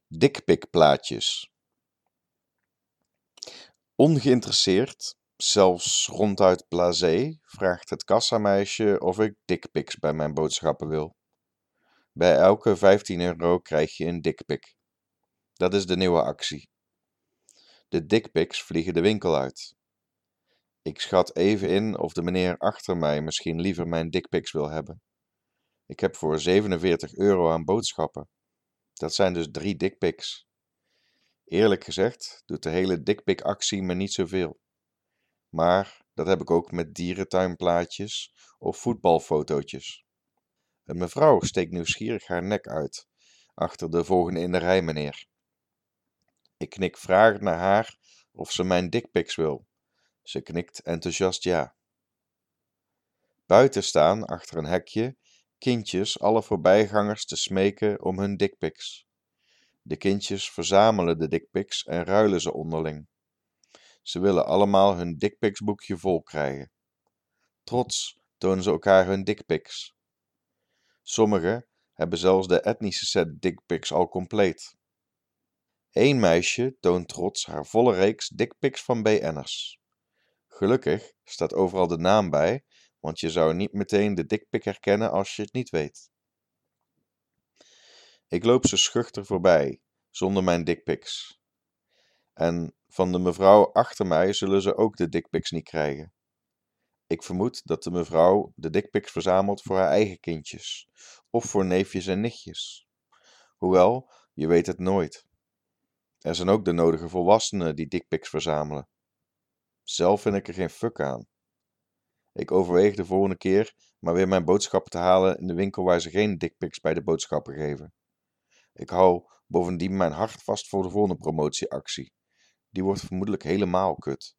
Dikpikplaatjes. Ongeïnteresseerd, zelfs ronduit blasé, vraagt het kassameisje of ik dickpics bij mijn boodschappen wil. Bij elke 15 euro krijg je een dickpic. Dat is de nieuwe actie. De dickpics vliegen de winkel uit. Ik schat even in of de meneer achter mij misschien liever mijn dickpics wil hebben. Ik heb voor 47 euro aan boodschappen. Dat zijn dus 3 dickpics. Eerlijk gezegd doet de hele dickpic-actie me niet zoveel. Maar dat heb ik ook met dierentuinplaatjes of voetbalfotootjes. Een mevrouw steekt nieuwsgierig haar nek uit, achter de volgende in de rij, meneer. Ik knik vragend naar haar of ze mijn dickpics wil. Ze knikt enthousiast ja. Buiten staan, achter een hekje, kindjes alle voorbijgangers te smeken om hun dickpics. De kindjes verzamelen de dickpics en ruilen ze onderling. Ze willen allemaal hun dickpicsboekje vol krijgen. Trots tonen ze elkaar hun dickpics. Sommigen hebben zelfs de etnische set dickpics al compleet. Eén meisje toont trots haar volle reeks dickpics van BN'ers. Gelukkig staat overal de naam bij, want je zou niet meteen de dickpic herkennen als je het niet weet. Ik loop ze schuchter voorbij, zonder mijn dickpics. En van de mevrouw achter mij zullen ze ook de dickpics niet krijgen. Ik vermoed dat de mevrouw de dickpics verzamelt voor haar eigen kindjes, of voor neefjes en nichtjes. Hoewel, je weet het nooit. Er zijn ook de nodige volwassenen die dickpics verzamelen. Zelf vind ik er geen fuck aan. Ik overweeg de volgende keer maar weer mijn boodschappen te halen in de winkel waar ze geen dickpics bij de boodschappen geven. Ik hou bovendien mijn hart vast voor de volgende promotieactie. Die wordt vermoedelijk helemaal kut.